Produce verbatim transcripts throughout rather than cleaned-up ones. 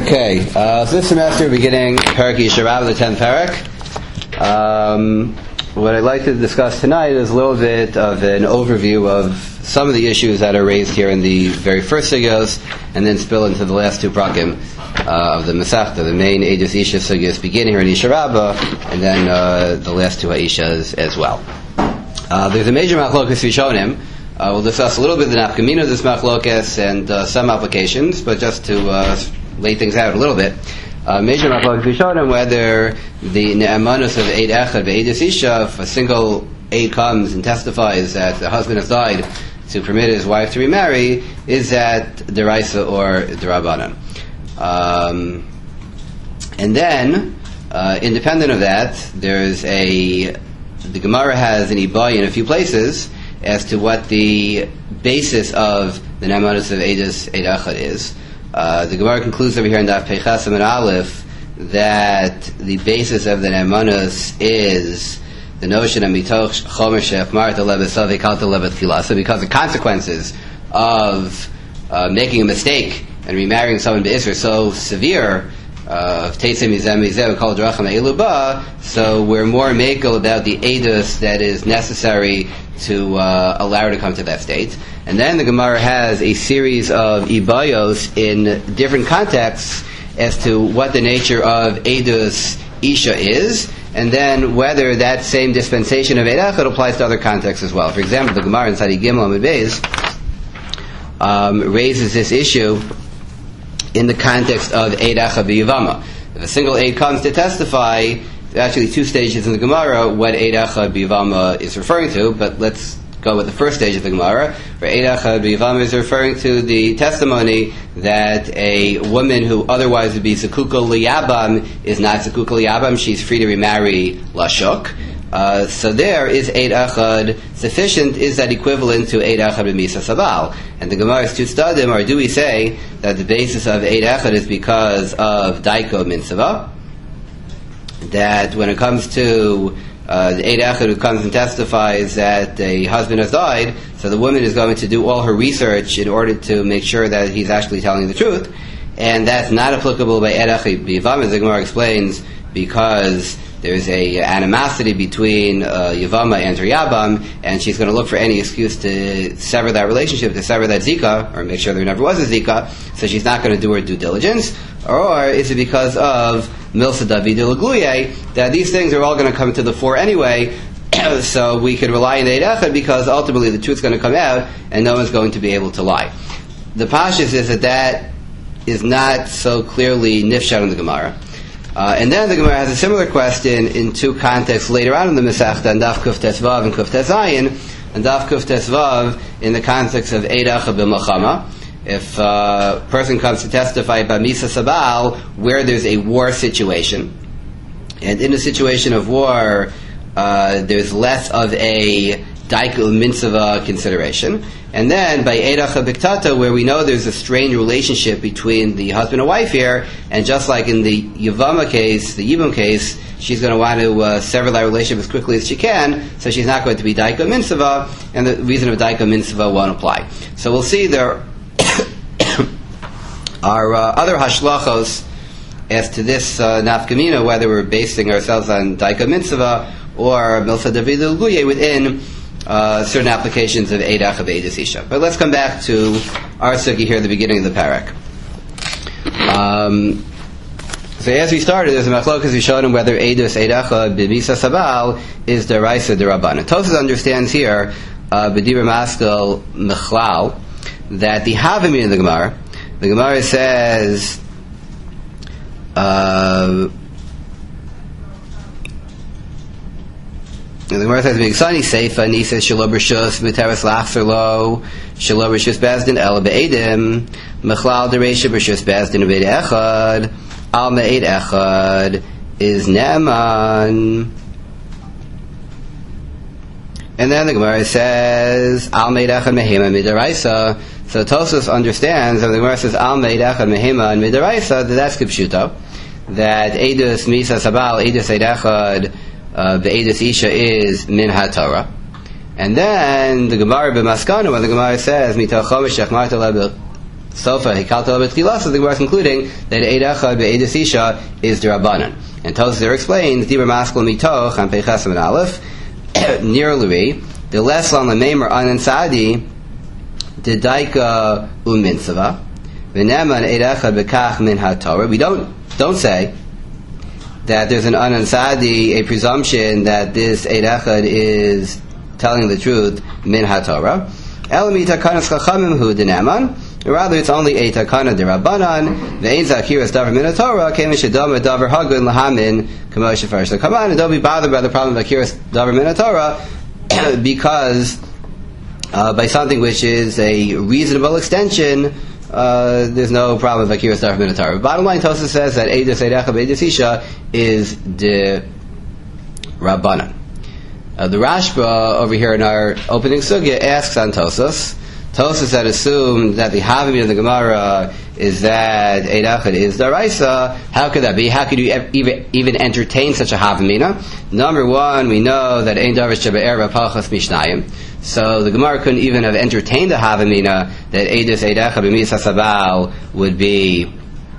Okay, uh, so this semester we're beginning Perek Yisharab, the tenth Perek. Um, what I'd like to discuss tonight is a little bit of an overview of some of the issues that are raised here in the very first sugyos, and then spill into the last two prakim uh, of the Masechta, the main Eidos Isha sugyos begin here in Yisharab, and then uh, the last two Aishas as well. Uh, there's a major machlokas Rishonim. Uh, we'll discuss a little bit of the nafkamina of this machlokas and uh, some applications, but just to uh, lay things out a little bit. Uh, major machlokas Rishonim, whether the ne'emanus of Eid Echad ve'Eidos Isha, if a single Eid comes and testifies that the husband has died to permit his wife to remarry, is that deraisa or derabanan? Um, and then, uh, independent of that, there's a the Gemara has an ibay in a few places as to what the basis of the ne'emanus of Eidos Eid Echad is. Uh, the Gemara concludes over here in Daf Peichas and Aleph that the basis of the ne'emanus is the notion of mitoch chomer she'achmarta lebesav ekalta lebetchila. So because the consequences of uh, making a mistake and remarrying someone be'isr are so severe, uh, so we're more makel about the edus that is necessary to uh, allow her to come to that state. And then the Gemara has a series of ibayos in different contexts as to what the nature of edus isha is, and then whether that same dispensation of Eid Echad applies to other contexts as well. For example, the Gemara in Sadi Gimel Amud Beis um, raises this issue in the context of Eid Echad b'Yavama. If a single Eid comes to testify, actually two stages in the Gemara what Eid Echad b'Yavama is referring to, but let's go with the first stage of the Gemara, where Eid Echad b'Yavama is referring to the testimony that a woman who otherwise would be Zekuka Liyabam is not Zekuka Liyabam, she's free to remarry Lashuk. Uh, so there, is Eid Echad sufficient? Is that equivalent to Eid Echad b'Misa Sabal? And the Gemara's two stadim, or do we say that the basis of Eid Echad is because of Daiko Minsava? That when it comes to uh, the Eid Echad who comes and testifies that a husband has died, so the woman is going to do all her research in order to make sure that he's actually telling the truth, and that's not applicable by Eid Echad b'Yavama, as the Gemara explains, because there's a animosity between uh, Yavama and her Yabam, and she's going to look for any excuse to sever that relationship, to sever that Zika, or make sure there never was a Zika, so she's not going to do her due diligence. Or is it because of Milsa David Lagluye that these things are all going to come to the fore anyway, so we can rely on the Eid Echad because ultimately the truth's going to come out and no one's going to be able to lie. The Pashas is that that is not so clearly nifshat in the Gemara. Uh, and then the Gemara has a similar question in two contexts later on in the Masechta, and Daf Kuf Tesvav and Kuf Tezayin, and Daf Kuf Tesvav in the context of Eid Echad b'Milchama. If uh, a person comes to testify by Misa Sabal, where there's a war situation, and in a situation of war, uh, there's less of a Daikul Minsava consideration. And then by Eid Echad b'Ktata, where we know there's a strained relationship between the husband and wife here, and just like in the Yavama case, the Yibum case, she's going to want to uh, sever that relationship as quickly as she can, so she's not going to be Daika Minsava, and the reason of Daika Minsava won't apply. So we'll see there are uh, other hashlachos as to this uh, nafkamina, whether we're basing ourselves on Daika Minsava or Milsa David Luguye within Uh, certain applications of Eid Echad Eidos Isha. But let's come back to our sugi here at the beginning of the parak. Um, so as we started, there's a machlokas we showed him whether Eidos Eid Echad b'Misa Sabal is deraisa derabanan. Tosfos understands here, uh, b'dibur maskal mechlal, that the havamina of the Gemara, the Gemara says, uh, And the Gemara says, "Migsani Seifa Nisa Shelo B'Rishus B'Teres Lachser Lo Shelo B'Rishus Bezdin El Be'edim Mechlal Dereisha B'Rishus Bezdin B'Eid Echad Al Me'eid Echad is Ne'eman." And then the Gemara says, "Al Me'eid Echad Mehema Midaraisa." So Tosfos understands, and the Gemara says, "Al Me'eid Echad Mehema Midaraisa," that that's Kipshuto, that Eidus Misa Sabal Eidus Eid Echad Uh, the Eidos Isha is min ha-Torah. And then the Gemara b'Maskana, when the Gemara says, Mitoch chomer she'achmarta Sofa Hikalta B'Tchila, so the Gemara is concluding that Eid Echad Be'edus Isha is D'Rabbanan. And Tosfos there explains, Dibur Maskal Mitoch, on Peiches and Aleph, Nir Lui, the less on the Maimer Anan Sadi, the Daika Uminsava, V'neman Eid Echad B'Kach Min HaTorah. We don't, don't say that there's an Anan Sadi, a presumption that this Eid Echad is telling the truth, Min HaTorah. Elami Takanas Chachamim Hu D'Neman. Rather, it's only a takana d'Rabbanan. Ve'ein zakiras davar min haTorah kemin shedama davar hagun lahamin k'moshe first. So come on and don't be bothered by the problem of akiras davar min haTorah, because uh, by something which is a reasonable extension, uh, there's no problem with akiras davar min haTorah. Bottom line, Tosfos says that Eidus Eid Echad Be'edus Isha is d'Rabbanan. Uh, the Rashba over here in our opening sugya asks on Tosfos. Tosfos had assumed that the Havamina of the Gemara is that Eid Echad is Daraisa. How could that be? How could you even, even entertain such a Havamina? Number one, we know that Ein Darash Shebe'er Pachas Mishnayim. So the Gemara couldn't even have entertained the Havamina that Eidus Eid Echad B'Misas Habal would be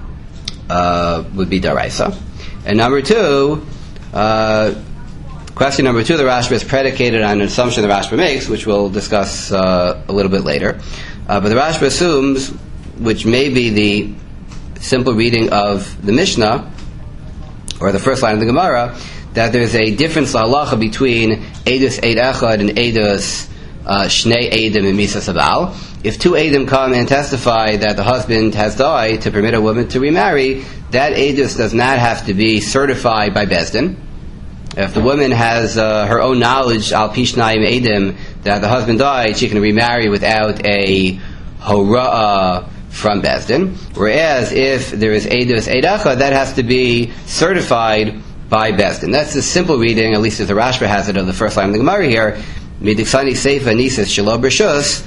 uh, would be Daraisa. And number two, uh, question number two, the Rashba is predicated on an assumption the Rashba makes, which we'll discuss uh, a little bit later. Uh, but the Rashba assumes, which may be the simple reading of the Mishnah, or the first line of the Gemara, that there's a difference halacha between Eidus Eid Echad and Eidus uh, Shnei Eidim and Misas Habal. If two Eidim come and testify that the husband has died to permit a woman to remarry, that Eidus does not have to be certified by Beis Din. If the woman has uh, her own knowledge, al pishnayim edim, that the husband died, she can remarry without a hora'ah from Beis Din. Whereas if there is Eidus Eid Echad, that has to be certified by Beis Din. That's the simple reading, at least as the Rashba has it, of the first line of the Gemara here. Midiksani seifa nisis shelo b'rshus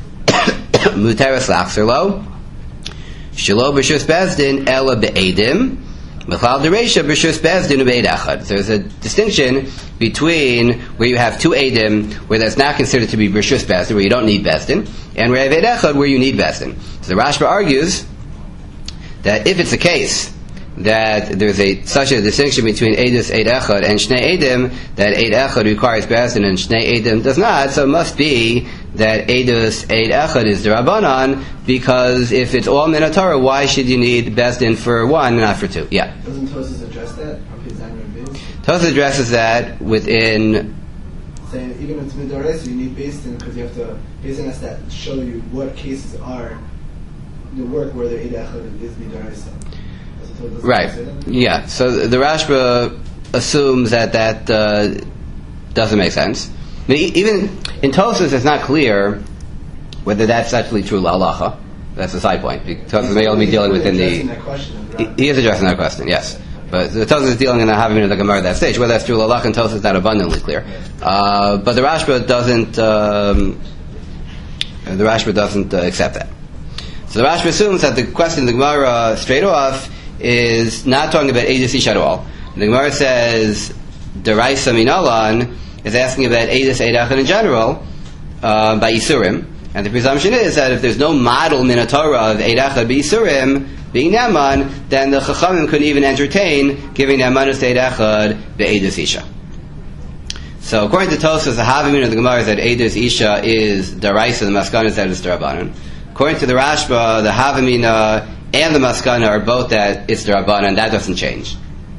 muteres lachzer lo shelo b'rshus Beis Din ela be'edim. There's a distinction between where you have two Eidim, where that's not considered to be B'Rishus Beis Din, where you don't need Beis Din, and where you have Eid Echad, where you need Beis Din. So the Rashba argues that if it's the case that there's a such a distinction between Eidus Eid Echad and Shnei Eidim, that Eid Echad requires Beis Din and Shnei Eidim does not, so it must be that Eidus Eid Echad is D'Rabbanan, because if it's all Min HaTorah, why should you need Beis Din for one and not for two? Yeah. Doesn't Tosfos address that? Tosfos addresses that within... Saying even if it's Midorais, you need Beis Din because you have to... Beis Din has to show you what cases are the work where the Eid Echad is Midorais. Right. Yeah. So the Rashba assumes that that uh, doesn't make sense. I mean, even in Tosfos, it's not clear whether that's actually true la'alacha. That's a side point. Tosfos may only be dealing within the. He, he is addressing that question, yes. But the Tosfos is dealing in the Havamina of the Gemara at that stage. Whether that's true la'alacha and Tosfos is not abundantly clear. Uh, but the Rashba doesn't. Um, the Rashba doesn't uh, accept that. So the Rashba assumes that the question of the Gemara straight off is not talking about Eidus Isha at all. The Gemara says Daraisa Minalan is asking about Eidus Eid Echad in general uh, by Isurim, and the presumption is that if there's no model Min HaTorah of Eid Echad by Isurim being Neman, then the Chachamim couldn't even entertain giving Nemanus Eid Echad by Eidus Isha. So according to Tosfos, the Havamina of the Gemara is that Eidus Isha is Daraisa, the Maskana is that it's D'Rabbanan. According to the Rashba, the Havamina and the Maskana are both that it's D'Rabbanan, and that doesn't change.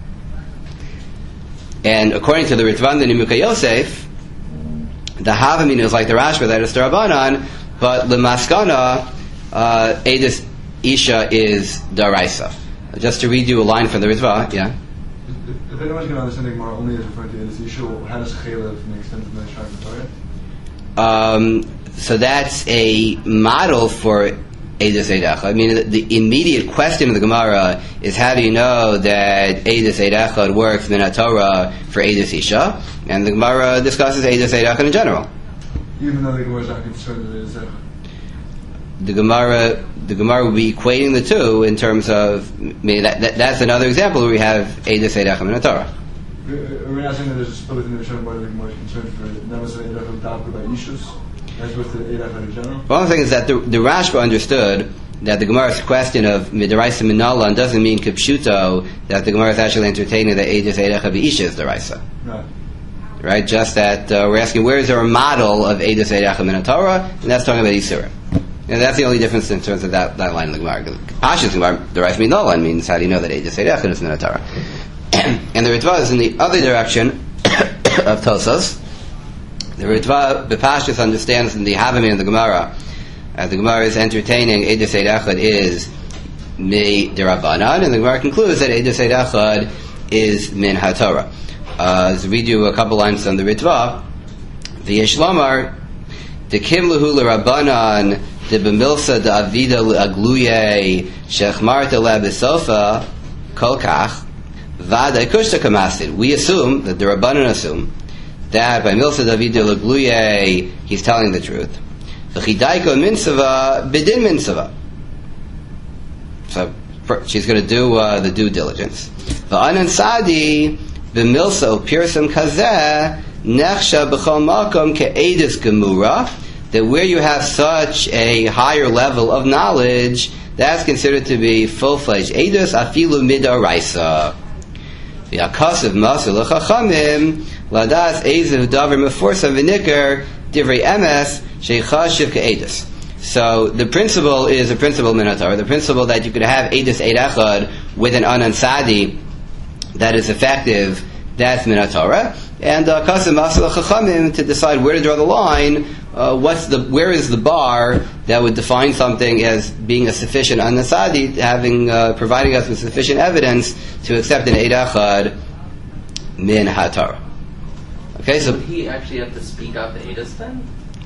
And according to the Ritvan, the Nimukei Yosef, the Havamina is like the Rashba, that it's D'Rabbanan, but the Maskana, uh, Eidus Isha is Daraisa. Just to read you a line from the Ritva, yeah? If, if anyone's going to understand the Gemara only as referring to Eidus Isha, how does Chaylev make sense of the Shach Torah? Um, so that's a model for Eidus Eid Echad. I mean, the, the immediate question of the Gemara is how do you know that Eidus Eid Echad works Min HaTorah for Eidus Isha? And the Gemara discusses Eidus Eid Echad in general. Even though the Gemara is not concerned with Eidus Echad? The Gemara, the Gemara will be equating the two in terms of, I mean, that, that, that's another example where we have Eidus Eid Echad Min HaTorah. Are we not saying that there's a split within the Mishnah where the Gemara is concerned for Nemas Eid Echad Dafka by Ishus? As with the Eid Echad in general? One thing is that the, the Rashba understood that the Gemara's question of midaraisa minalan doesn't mean kipshuto that the Gemara is actually entertaining that Eidos Eidecha B'isha is deraisa. Right. Right? Just that uh, we're asking where is there a model of Eidos Eidecha min Torah, and that's talking about Yisurim. And that's the only difference in terms of that, that line of the Gemara. Pashas Gemara, deraisa minalan means how do you know that Eidos Eidecha is min Torah? And the Ritva is in the other direction of Tosos. The Ritva, the Pashas understands in the Havamim of the Gemara, as the Gemara is entertaining Eidos Eidecha is mi derabanan, and the Gemara concludes that Eidos Eidecha is min haTorah. Uh, to read you a couple lines on the Ritva, the Yeshlamar, the Kimlahu l'Rabbanan, the B'milsa da'avida l'agluye, shechmarta le'besofa, kolkach, v'adai kushta kamasid. We assume, that the Rabbanan assume, that by Milsa da'avida l'agluye, he's telling the truth. V'chidaiko minsava, bidin minsava. So, she's going to do uh, the due diligence. V'anan sadi, B'milso pirsum kazeh nechsha b'chol makom ke'edus gemura, that where you have such a higher level of knowledge, that's considered to be full-fledged edus afilu midaraisa. V'akasav masul l'chachamim ladas ezev davar meforsam v'nikar divrei emes sheichashiv ke'edus. So the principle is a principle minatar. The principle that you could have edus eid echad with an anan sadi that is effective, that's min Torah. And kasim masal chachamim to decide where to draw the line. Uh, what's the where is the bar that would define something as being a sufficient anasadi, having uh, providing us with sufficient evidence to accept an eid echad min haTorah. Okay, so would he actually have to speak out the edus then?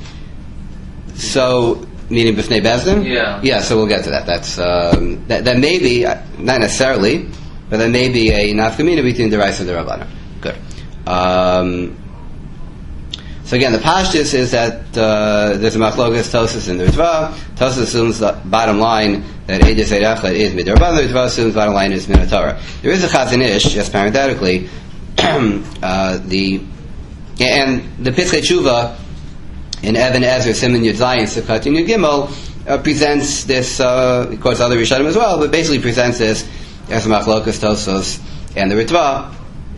So. Meaning b'fnei bezdin? Yeah. Yeah, so we'll get to that. That's um, that, that may be, not necessarily, but that may be a nafkamina between the Raisa and the Rabbana. Good. Um, so again, the pashtus is that uh, there's a machlokas Tosus in the Ritva. Tosus assumes the bottom line that Eidos Eidecha is midrabanan. The Ritva assumes the bottom line is min haTorah. There is a Chazon Ish, just parenthetically, uh, the and the Pischei Tshuva in Even Ezra Siman Yud Zayin Sukkot Yud Gimel uh, presents this, uh, of course, other Rishonim as well, but basically presents this as machlokas Tosos and the Ritva,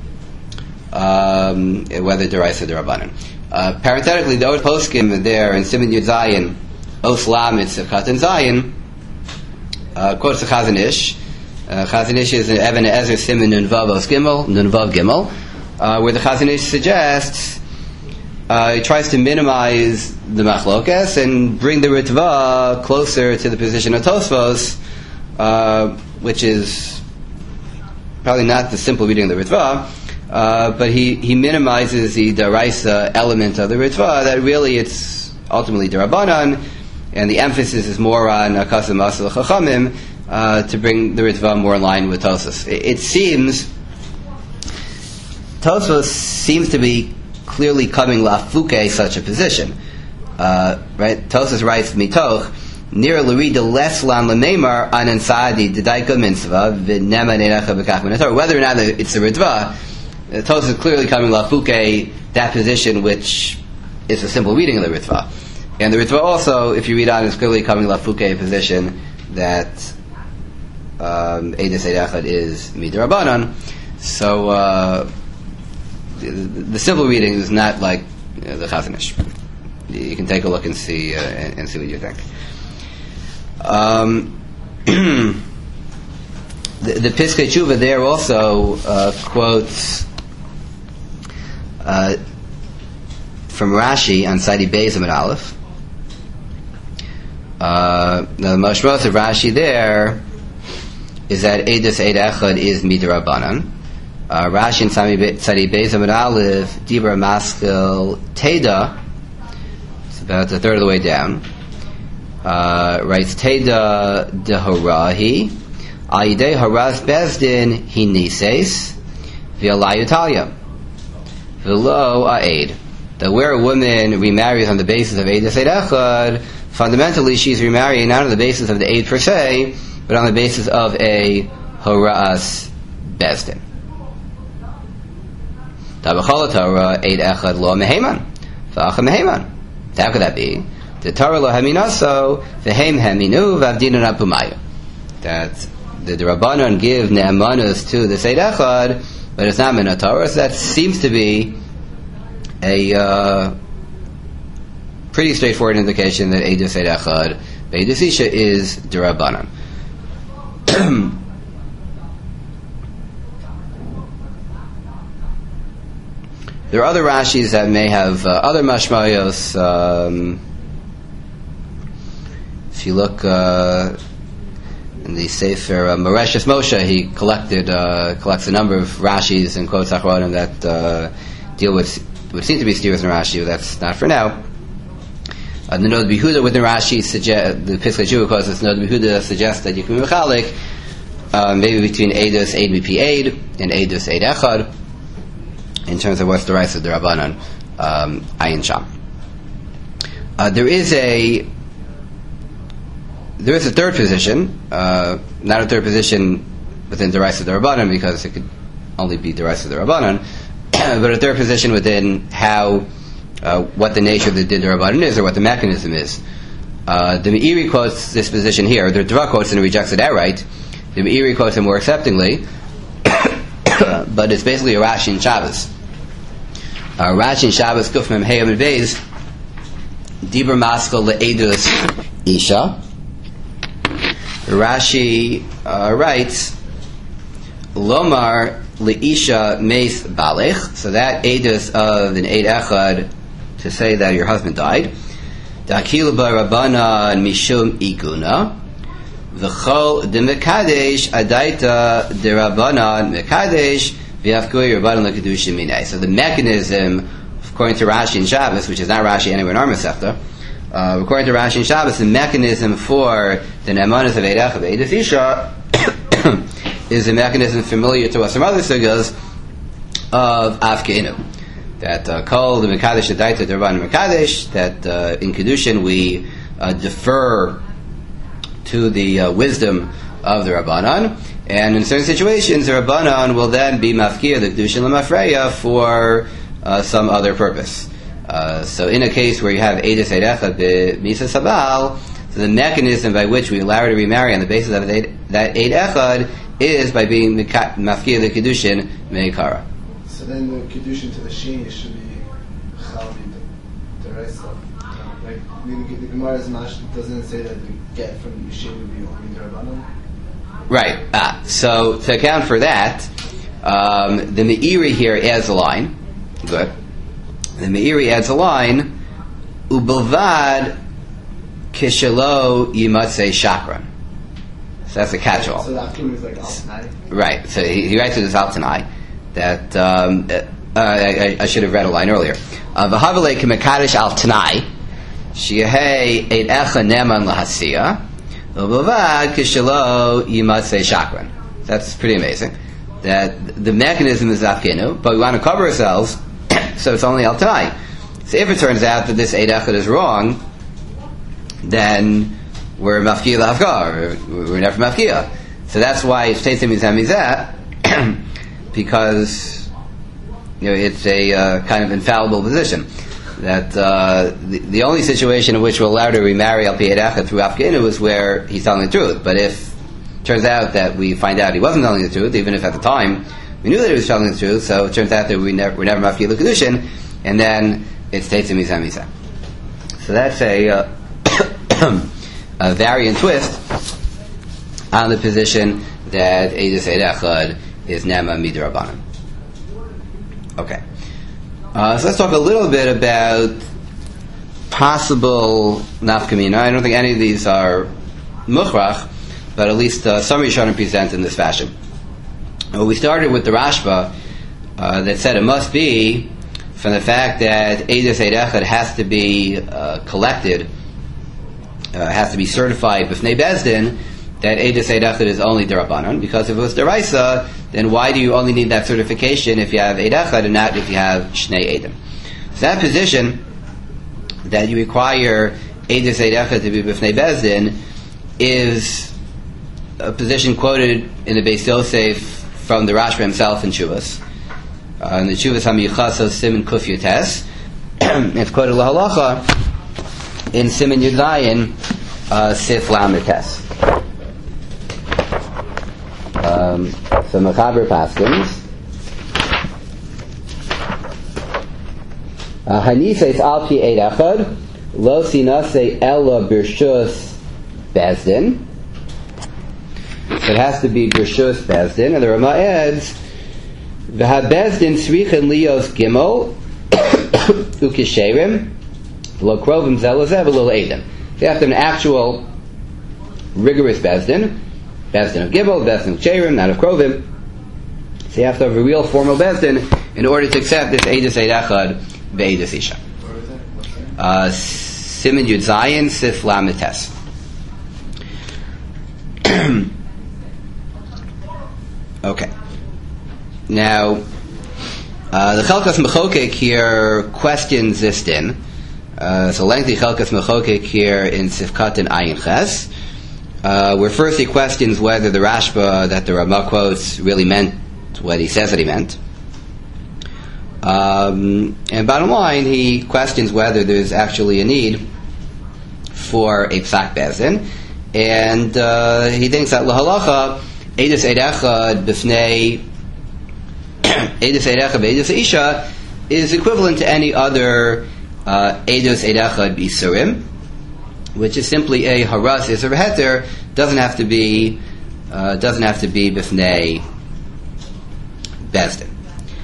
um, whether deraisa or derabanan. Uh, parenthetically, the Od Poskim there in Siman Yud Zayin Os Lamed Sukkot and Zayin uh, quotes the Chazon Ish. Uh, Chazon Ish is in Even Ezra Siman Nun Vav Os Gimel Nun Vav Gimel, uh, where the Chazon Ish suggests. Uh, he tries to minimize the machlokas and bring the Ritva closer to the position of Tosfos, uh, which is probably not the simple reading of the Ritva, uh, but he, he minimizes the deraisa element of the Ritva, that really it's ultimately derabanan, and the emphasis is more on akasim masal chachamim, uh, to bring the Ritva more in line with Tosfos. It, it seems, Tosfos seems to be clearly coming lafuke such a position, uh, right? Tosas writes mitoch near l'rida less lan l'meimar anan sadi d'daika mitzvah v'nema ne'echa b'kach min haTorah. Whether or not it's a ritva, Tosas is clearly coming lafuke that position, which is a simple reading of the ritva. And the ritva also, if you read on, is clearly coming lafuke a position that um, Eidos Eidecha is midrabanan. So. Uh, The, the simple reading is not like uh, the Chazon Ish. You can take a look and see uh, and, and see what you think. Um, the, the Pischei Tshuva there also uh, quotes uh, from Rashi on Sadi Beis Amud Aleph. Uh, the mashmos of Rashi there is that Eidos Eid Echad is midrabanan. Uh, Rashi and Sadi Beis Amud Aleph, Dibra Maskil Teda, it's about a third of the way down, uh, writes Teda Dehorahi, Ayidei Haraz Bezdin Hinises, V'alayutalia, V'lo A'ed. That where a woman remarries on the basis of Eidos Eid Echad, fundamentally she's remarrying not on the basis of the Eid per se, but on the basis of a Haraz Bezdin. How could that be? The Torah lo haminaso v'hem haminu v'avdinu napumayu. That the, the Rabbanon give ne'emanus to the Seid Echad, but it's not min Torah. So that seems to be a uh, pretty straightforward indication that Eidus Seid Echad Beidus Isha is D'Rabbanan. There are other Rashis that may have uh, other mashmayos. Um, if you look uh, in the Sefer uh, Moreshus Moshe, he collected uh, collects a number of Rashis and quotes Achronim that uh, deal with what seem to be steers in Rashi. But that's not for now. Uh, the Nod Behuda within Rashi suggest the Piskei Tshuva quotes this. Nod Behuda suggests that you can be mechalik uh, maybe between Eidus Eid Mipi Eid and Eidus Eid Echad, in terms of what's the rights of the Rabbanan, um, Ayin Sham. Uh, there is a there is a third position, uh, not a third position within the rights of the Rabbanan, because it could only be the rights of the Rabbanan, but a third position within how uh, what the nature of the Din Rabbanan is, or what the mechanism is. Uh, the Meiri quotes this position here. The Dva quotes and rejects it outright. The Meiri quotes it more acceptingly, but it's basically a Rashi in Shabbos. Uh, Rashi in Shabbos, Kuf Mem Hey Amid Beis, Dibur Maskal Le'edus Isha. Rashi uh, writes, Lomar Le'isha Meis Balech, so that edus of an Eid Echad, to say that your husband died. Da'akil Barabanan Mishum Iguna. V'chol de Mekadesh Adaita de Rabbanan Mekadesh V'yafkui Rabbanan L'Kedushim Minay. So the mechanism, according to Rashi in Shabbos, which is not Rashi anywhere in our Masechta, uh, according to Rashi in Shabbos, the mechanism for the Ne'emanos of Eid Echad Eidus Isha is a mechanism familiar to us from other sugas of Afkeinu. That uh, Kol the Mekadesh Adaita de Rabbanan Mekadesh, that uh, in Kedushin we uh, defer to the uh, wisdom of the Rabbanan, and in certain situations the Rabbanan will then be mafkir the Kedushin l'mafreya for uh, some other purpose. Uh, so in a case where you have Eidus Eid Echad b'Misa Sabal, so the mechanism by which we allow her to remarry on the basis of that Eid Echad is by being mafkir the Kedushin meikara. So then the Kedushin to the Sheni should be Chalvi, the, the rest of like the, the Gemara's Mash doesn't say that the get from the Sheni would be only the Rabbanan. Right. Ah, so to account for that, um, the Meiri here adds a line. Good. The Meiri adds a line. Ubelvad kishelo yimatzei shakran. So that's a catch-all. So that is like Al-Tanai. Right. So he, he writes it as Al-Tanai. That um, uh, I, I should have read a line earlier. V'havelei k'mekadesh Al-Tanai sheyehei eid echa neman lahasiya ubelvad kishelo yimatzei shakran. That's pretty amazing. That the mechanism is Afkenu, but we want to cover ourselves, so it's only Al-Tanai. So if it turns out that this eid echad is wrong, then we're mafkiya l'hafkar, we're never mafkiya. So that's why it's Teitzim Mizah Mizah, because you know it's a uh, kind of infallible position that uh, the, the only situation in which we're allowed to remarry Al Pi Eid Echad through Afkenu is where he's telling the truth. But if it turns out that we find out he wasn't telling the truth, even if at the time we knew that he was telling the truth, so it turns out that we never, we're never mafkiya l'kedushin, and then it's Teitzim Mizah Mizah. So that's a uh, a variant twist on the position that Eidus Eid Echad is Nema Midrabanan. Okay. Uh, so let's talk a little bit about possible nafkamina. I don't think any of these are mukhrach, but at least uh, some Rishonim present in this fashion. Well, we started with the Rashba uh, that said it must be from the fact that Eidus Eid Echad has to be uh, collected, uh, has to be certified b'fnei Bezdin, that Eidus Eid Echad is only D'Rabbanan, because if it was D'Oraisa, then why do you only need that certification if you have Eid Echad and not if you have Shnei Eidim? So that position, that you require Eidus Eid Echad to be b'fnei Bezdin, is a position quoted in the Beis Yosef from the Rashba himself in Chuvas. Uh, in the Chuvas HaMiyuchas of Siman Kuf Yutes, it's quoted lahalacha in Siman Yud Zayin, uh, Sif Lamed Tes. Um, so Mechaber Paskins. Hanises al pi eid echad lo sinase ella birshus bezdin. It has to be birshus bezdin, and the Rama adds v'ha bezdin tzrichen lios gimel ukisherim lo krovim zelazeh v'lo edim. They have to have an actual rigorous bezdin, bezdin of gimel, bezdin of sherim, not of krovim. So you have to have a real formal bezdin in order to accept this eidus eid echad ve'eidus isha. Uh, Siman Yud Zayin Sif Lamed Tes. Okay. Now, uh, the Chelkas Mechokek here questions this din. Uh, it's a lengthy Chelkas Mechokek here in Sifkat and Ayin Ches, uh, where first he questions whether the Rashba that the Rama quotes really meant what he says that he meant. Um, and bottom line, he questions whether there's actually a need for a psak bezdin, and uh, he thinks that lahalacha eidus eid echad b'fnei eidus eid echad b'eidus isha is equivalent to any other uh, eidus eid echad b'isurim, which is simply a haras isur heter. Doesn't have to be uh, doesn't have to be b'fnei bezdin.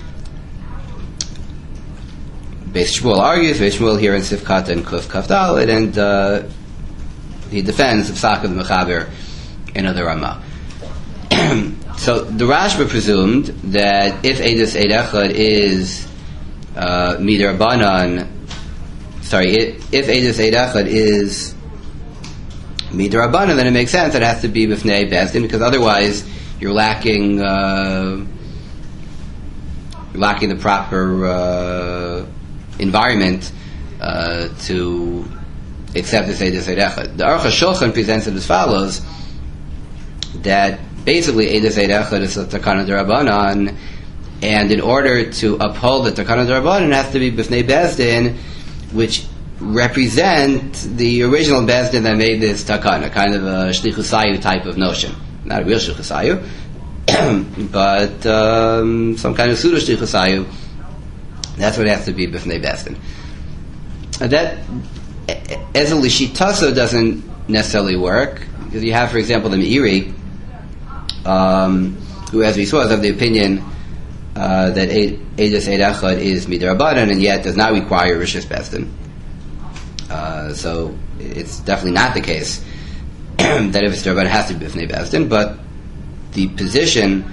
Beis Shmuel argues, Beis Shmuel here in Sifkat and Kuf Kaf Dalet, and uh, he defends the Psak of the Mechaber in other Ramah. So the Rashba presumed that if Eidus Eid Echad is uh, Midrabanan, sorry, if, if Eidus Eid Echad is Midrabanan, then it makes sense that it has to be B'fnei Bezdin, because otherwise you're lacking uh, you're lacking the proper uh, environment uh, to accept this Eidus Eid Echad. The Aruch HaShulchan presents it as follows, that basically Eidus Eid Echad is a Takana D'Rabbanan, and in order to uphold the Takana D'Rabbanan, it has to be B'fnei Bezdin, which represent the original Bezdin that made this Takana, kind of a Shlichus Hayu type of notion. Not a real Shlichus Hayu, but um, some kind of pseudo Shlichus Hayu. That's what it has to be B'fnei Bezdin. Uh, that, as a Lishitaso, doesn't necessarily work, because you have, for example, the Meiri, um, who, as we saw, is of the opinion uh, that Eidus Eid Echad is Midrabanan, and yet does not require Rishus Bezdin. Uh, so it's definitely not the case that if it's Midrabanan, it has to be B'fnei Bezdin, but the position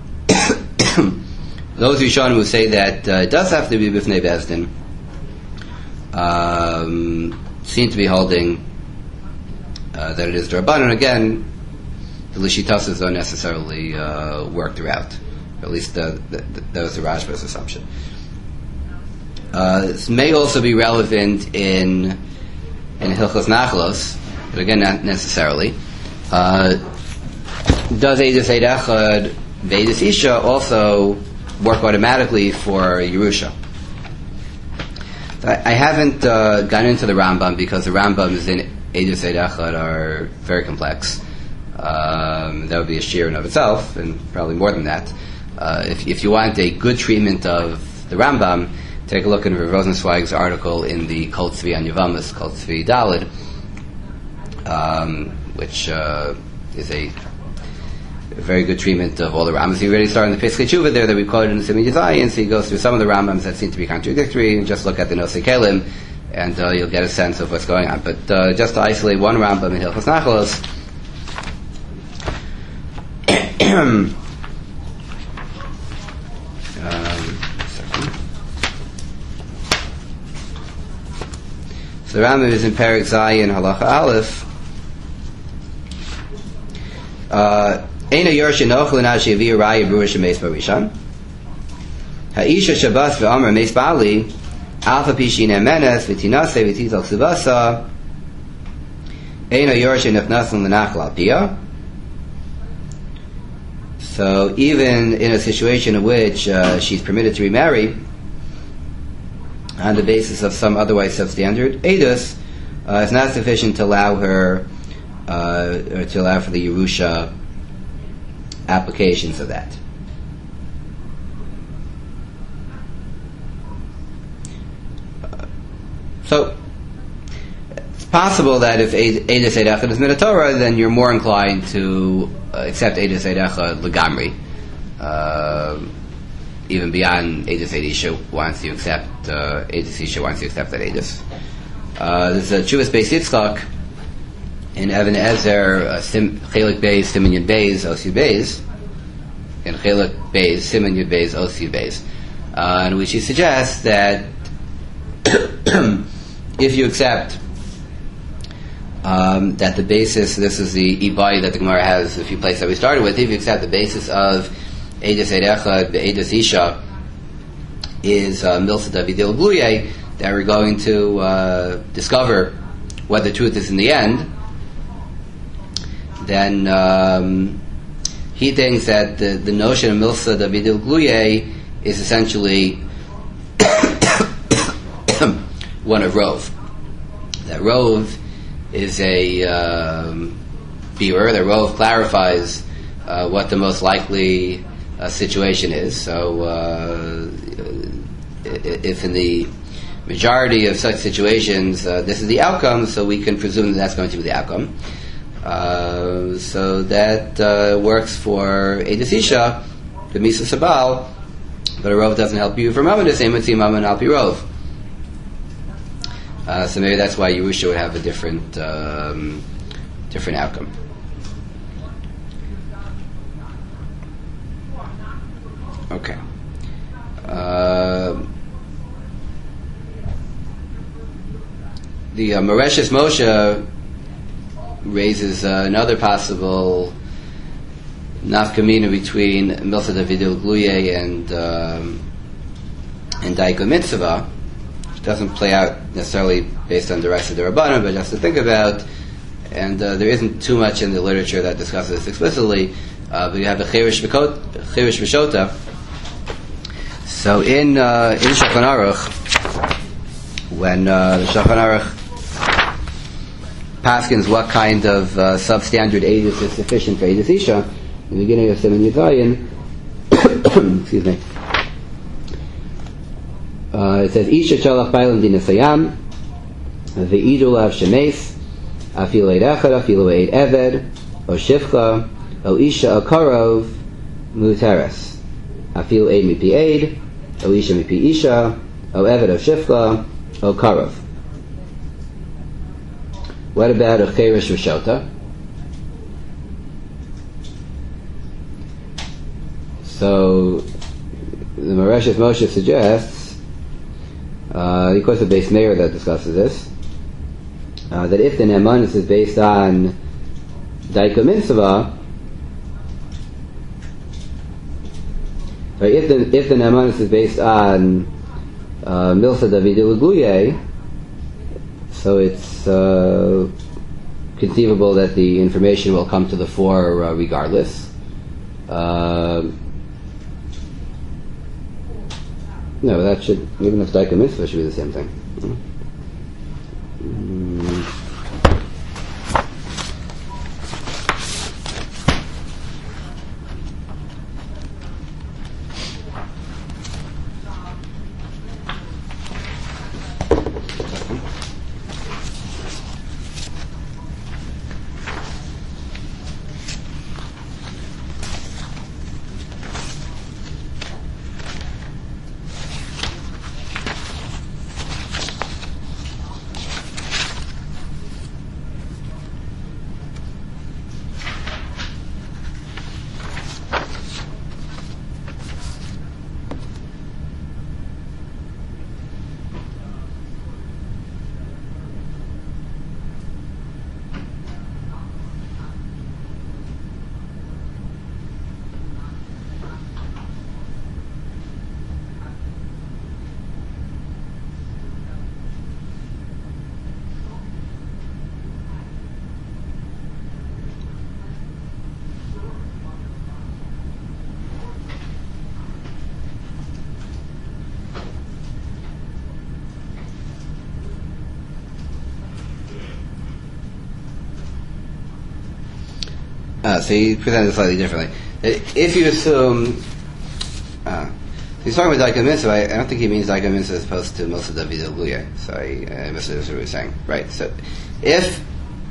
those Rishonim who say that uh, it does have to be B'fnei Bezdin um, seem to be holding uh, that it is D'Rabbanan. Again, the Lishitasas don't necessarily uh, work throughout. Or at least the, the, the, that was the Rashba's assumption. Uh, this may also be relevant in in Hilchos Nachlos, but again, not necessarily. Uh, does Eidus Eid Echad Ve'eidus Isha also work automatically for Yerusha? I, I haven't uh, gone into the Rambam, because the Rambams in Eidus Eid Echad are very complex. Um, that would be a shir in of itself, and probably more than that. Uh, if, if you want a good treatment of the Rambam, take a look at Rav Rosenzweig's article in the Kol Tzvi on Yavamas, Kol Tzvi Daled, um, which uh, is a A very good treatment of all the Rambams. He already started in the Pesach Tshuva there that we quoted in the Siman Yud Zayin, so he goes through some of the Rambams that seem to be contradictory, and just look at the Nosei Kelim, and uh, you'll get a sense of what's going on. But uh, just to isolate one Rambam in Hilchos Nachlos, um, so the Rambam is in Perek Zayin, Halacha Aleph. Uh, Eina Yerush Enochel Nad Shevi Raya Bruish Meis Barishan. Ha'isha Shabbos ve'Amar Meis Bali Alpha Pishin Emenes v'Tinase v'Tizal Subasa Eina Yerush Enechnasen L'Nachal Alpia. So even in a situation in which uh, she's permitted to remarry on the basis of some otherwise substandard Eidus, uh, it's not sufficient to allow her, uh, or to allow for the Yerusha applications of that. Uh, so, it's possible that if Eidos Eid Echad is Minatorah, then you're more inclined to uh, accept Eidos Eid Echad Legamri. Uh, even beyond Eidos Eid Isha wants you to accept, uh, Eidos Isha wants you to accept that Eidos. Uh, there's a Chuvas Beis Yitzchak in Evan Ezer, uh, Sim, Chelik Beis, Siman Yud Beis, Osi Beis, and Chelik Beis, Siman Yud Beis, Osi Beis, uh, in which he suggests that if you accept um, that the basis, this is the Ibai that the Gemara has, a few places that we started with, if you accept the basis of Eidos Eid Echad, Eidos Isha, is uh, Milsa Davidil Bluye, that we're going to uh, discover what the truth is in the end, then um, he thinks that the, the notion of Milsa Davidil Bluye is essentially one of Rov. That Rov is a um, bearer, that Rov clarifies uh, what the most likely uh, situation is. So uh, if in the majority of such situations, uh, this is the outcome, so we can presume that that's going to be the outcome. Uh, so that uh, works for Eidos Isha, the Misa Sabal, but a Rov doesn't help you for Mammon, the same with Mammon Al Pi Rov. Uh, so maybe that's why Yerusha would have a different, um, different outcome. Okay. Uh, The uh, Mareshes Moshe raises uh, another possible nafkamina between Milsa Davidil Gluye and um, and Daika Mitzvah, which doesn't play out necessarily based on the rest of the Rabbanim, but just to think about. And uh, there isn't too much in the literature that discusses this explicitly, uh, but you have a Cherish V'Shota. So in uh, in Shulchan Aruch, when uh, the Shulchan Aruch paskins what kind of uh, substandard Eidos is sufficient for Eidos Isha, in the beginning of Siman Yud, excuse me, uh, it says Isha Shalach Bailam Din Asayam Ve'idul Av Shemes Afil Eid Echad Afil Eid Eved O Shifcha O Isha O Karov Muteres Afil Eid Mipi Eid O Isha Mipi Isha O Eved O Shifcha O Karov. What about a Cherish V'Shota? So the Mareshes Moshe suggests, uh, of course, the Beis Meir that discusses this, uh, that if the Ne'emanis is based on Daika Mitzvah, right, if the if the Ne'emanis is based on uh, Milsa Davidil Gluye, so it's uh, conceivable that the information will come to the fore uh, regardless. Uh, no, that should, even if Daika Mitzvah should be the same thing. Mm. Uh, so he presented it slightly differently. If you assume, uh, he's talking about Daika Mitzvah, I, I don't think he means Daika Mitzvah as opposed to Milsa David Aluya. So I, I misunderstood what he was saying. Right. So if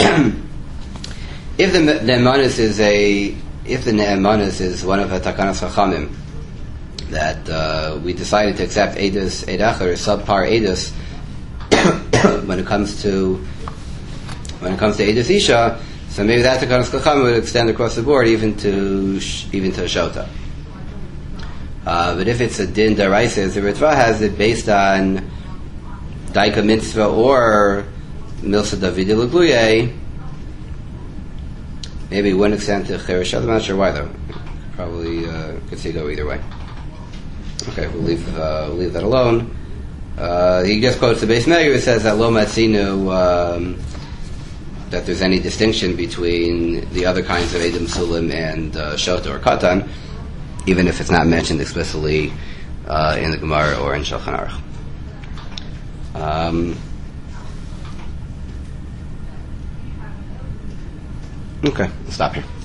if the Ne'emanis is a if the Ne'emanis is one of the Takanas Chachamim that uh, we decided to accept Eidos Eidach or subpar Eidos when it comes to when it comes to Eidos Isha. So maybe that Takanas Chacham would extend across the board even to even to Shota. Uh, but if it's a Din Daraisa, as the Ritva has it based on Daika Mitzvah or Milsa David Lugluye, maybe it wouldn't extend to Cheresh. I'm not sure why though. Probably uh, could see it go either way. Okay, we'll leave uh, we'll leave that alone. Uh, he just quotes the Beis Meir. It says that Lo Matzinu. Um, that there's any distinction between the other kinds of Edom Sulim and uh, Shota or Katan, even if it's not mentioned explicitly uh, in the Gemara or in Shulchan Aruch. Um, okay, we'll stop here.